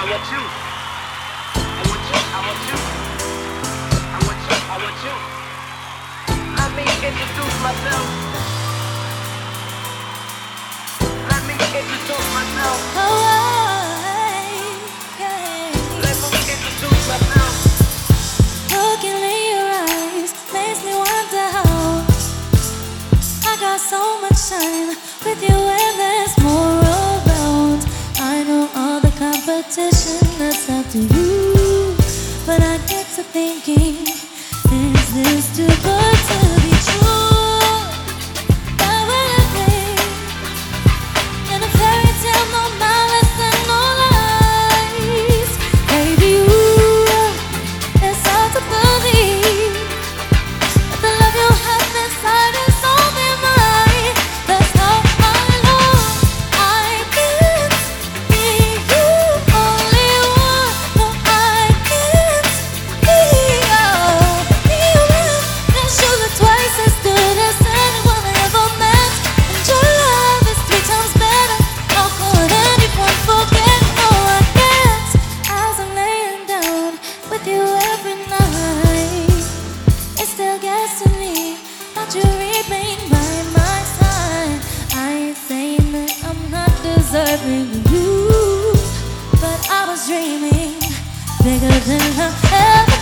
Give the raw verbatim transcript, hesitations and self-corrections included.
want you. I want you. I want you. I want you. I want you. Let me introduce myself. Let me introduce myself. Oh, yeah. Let me introduce myself. Looking in your eyes makes me wonder how I got so much shine with you and there's more around. I know all the competition that's after you, but I get to thinking, is this too good to be true? Why would I think in a fairy tale, no malice and no lies? Baby, you, it's hard to believe that the love you have inside is only mine. That's how I know I can't be you, only one. No, I can't be all be one. Cause you look twice as good as anyone I ever met, and your love is three times better. How could anyone forget? No, I can't. As I'm laying down with you every night, it still gets to me that you remain by my side. I ain't saying that I'm not deserving of you, but I was dreaming bigger than I ever